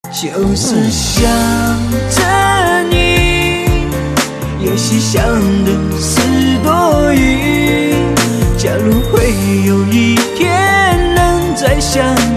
就是想着你，也许想的是多余。假如会有一天能再相